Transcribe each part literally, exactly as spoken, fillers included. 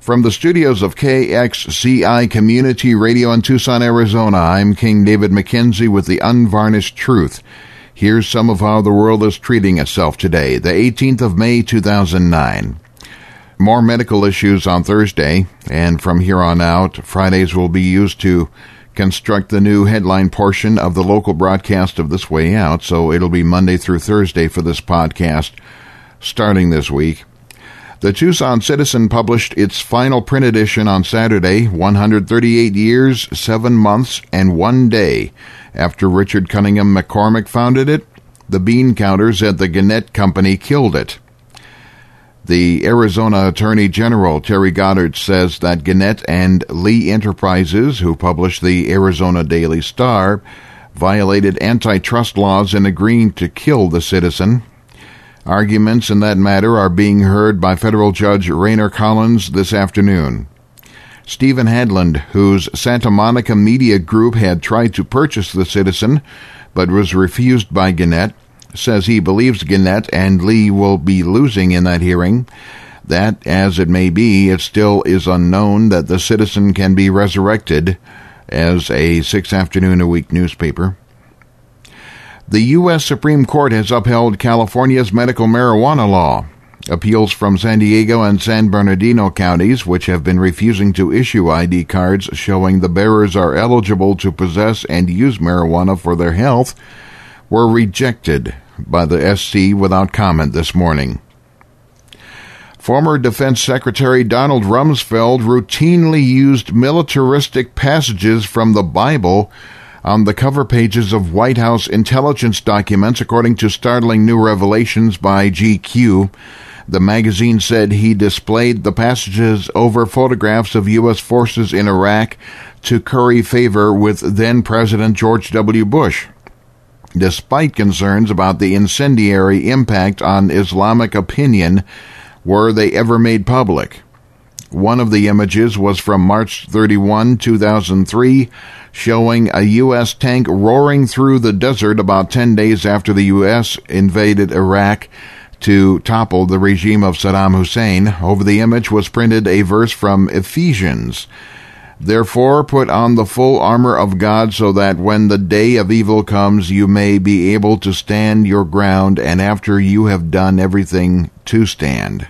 From the studios of K X C I Community Radio in Tucson, Arizona, I'm King David McKenzie with the Unvarnished Truth. Here's some of how the world is treating itself today, the eighteenth of May, two thousand nine. More medical issues on Thursday, and from here on out, Fridays will be used to construct the new headline portion of the local broadcast of This Way Out, so it'll be Monday through Thursday for this podcast starting this week. The Tucson Citizen published its final print edition on Saturday, one hundred thirty-eight years, seven months, and one day after Richard Cunningham McCormick founded it. The bean counters at the Gannett Company killed it. The Arizona Attorney General, Terry Goddard, says that Gannett and Lee Enterprises, who published the Arizona Daily Star, violated antitrust laws in agreeing to kill the Citizen. Arguments in that matter are being heard by federal judge Rainer Collins this afternoon. Stephen Hadland, whose Santa Monica Media Group had tried to purchase the Citizen but was refused by Gannett, says he believes Gannett and Lee will be losing in that hearing. That, as it may be, it still is unknown that the Citizen can be resurrected as a six-afternoon-a-week newspaper. The U S Supreme Court has upheld California's medical marijuana law. Appeals from San Diego and San Bernardino counties, which have been refusing to issue I D cards showing the bearers are eligible to possess and use marijuana for their health, were rejected by the S C without comment this morning. Former Defense Secretary Donald Rumsfeld routinely used militaristic passages from the Bible on the cover pages of White House intelligence documents, according to startling new revelations by G Q. The magazine said he displayed the passages over photographs of U S forces in Iraq to curry favor with then-President George W. Bush, despite concerns about the incendiary impact on Islamic opinion were they ever made public. One of the images was from March thirty-first, two thousand three, showing a U S tank roaring through the desert about ten days after the U S invaded Iraq to topple the regime of Saddam Hussein. Over the image was printed a verse from Ephesians. Therefore, put on the full armor of God, so that when the day of evil comes, you may be able to stand your ground, and after you have done everything, to stand.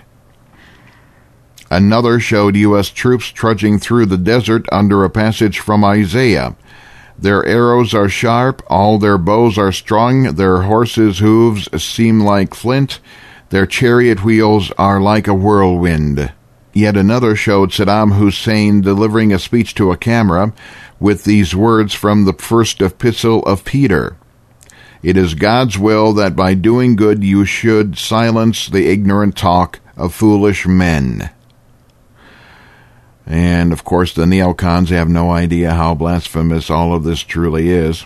Another showed U S troops trudging through the desert under a passage from Isaiah. Their arrows are sharp, all their bows are strung, their horses' hooves seem like flint, their chariot wheels are like a whirlwind. Yet another showed Saddam Hussein delivering a speech to a camera with these words from the first epistle of Peter. It is God's will that by doing good you should silence the ignorant talk of foolish men. And, of course, the neocons have no idea how blasphemous all of this truly is.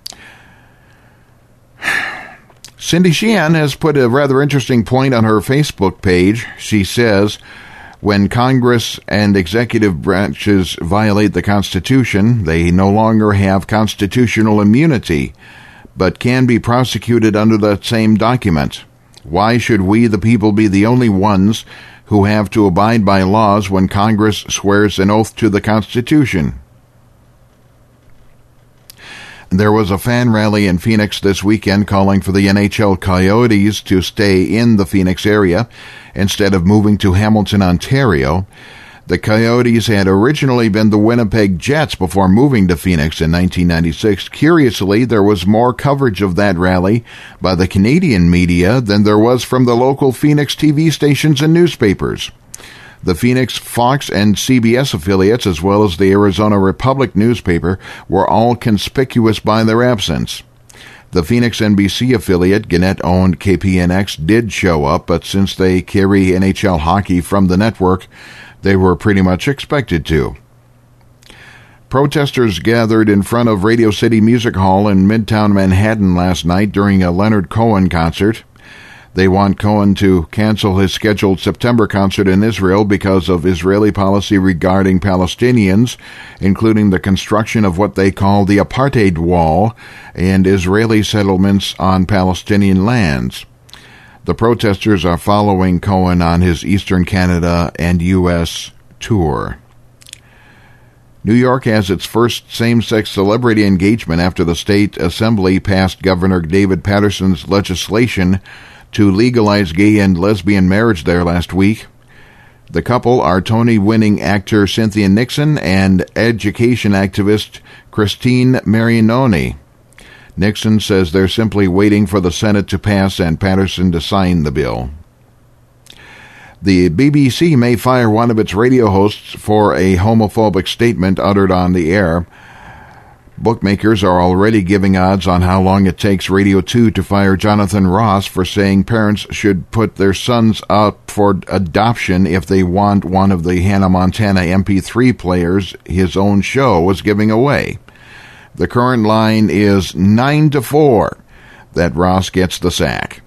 Cindy Sheehan has put a rather interesting point on her Facebook page. She says, when Congress and executive branches violate the Constitution, they no longer have constitutional immunity, but can be prosecuted under that same document. Why should we, the people, be the only ones who have to abide by laws when Congress swears an oath to the Constitution? There was a fan rally in Phoenix this weekend calling for the N H L Coyotes to stay in the Phoenix area instead of moving to Hamilton, Ontario. The Coyotes had originally been the Winnipeg Jets before moving to Phoenix in nineteen ninety-six. Curiously, there was more coverage of that rally by the Canadian media than there was from the local Phoenix T V stations and newspapers. The Phoenix, Fox, and C B S affiliates, as well as the Arizona Republic newspaper, were all conspicuous by their absence. The Phoenix N B C affiliate, Gannett-owned K P N X, did show up, but since they carry N H L hockey from the network, they were pretty much expected to. Protesters gathered in front of Radio City Music Hall in Midtown Manhattan last night during a Leonard Cohen concert. They want Cohen to cancel his scheduled September concert in Israel because of Israeli policy regarding Palestinians, including the construction of what they call the apartheid wall and Israeli settlements on Palestinian lands. The protesters are following Cohen on his Eastern Canada and U S tour. New York has its first same-sex celebrity engagement after the state assembly passed Governor David Paterson's legislation to legalize gay and lesbian marriage there last week. The couple are Tony-winning actor Cynthia Nixon and education activist Christine Marianoni. Nixon says they're simply waiting for the Senate to pass and Patterson to sign the bill. The B B C may fire one of its radio hosts for a homophobic statement uttered on the air. Bookmakers are already giving odds on how long it takes Radio two to fire Jonathan Ross for saying parents should put their sons up for adoption if they want one of the Hannah Montana M P three players his own show was giving away. The current line is nine to four that Ross gets the sack.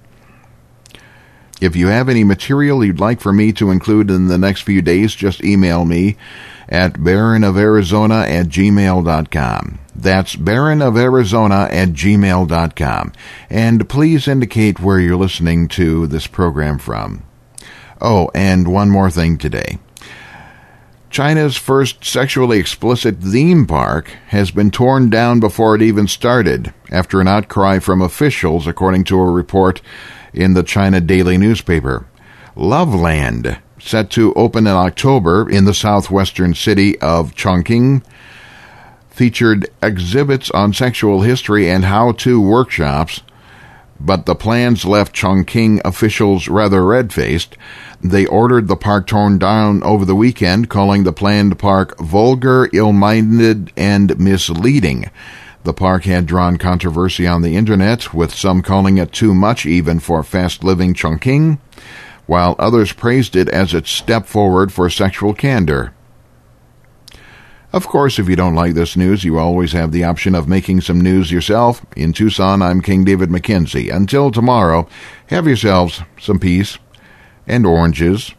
If you have any material you'd like for me to include in the next few days, just email me at baron of arizona at gmail dot com. That's baron of arizona at gmail dot com. And please indicate where you're listening to this program from. Oh, and one more thing today. China's first sexually explicit theme park has been torn down before it even started, after an outcry from officials, according to a report in the China Daily newspaper. Loveland, set to open in October in the southwestern city of Chongqing, featured exhibits on sexual history and how-to workshops, but the plans left Chongqing officials rather red-faced. They ordered the park torn down over the weekend, calling the planned park vulgar, ill-minded, and misleading. The park had drawn controversy on the internet, with some calling it too much even for fast-living Chongqing, while others praised it as its step forward for sexual candor. Of course, if you don't like this news, you always have the option of making some news yourself. In Tucson, I'm King David McKenzie. Until tomorrow, have yourselves some peace and oranges.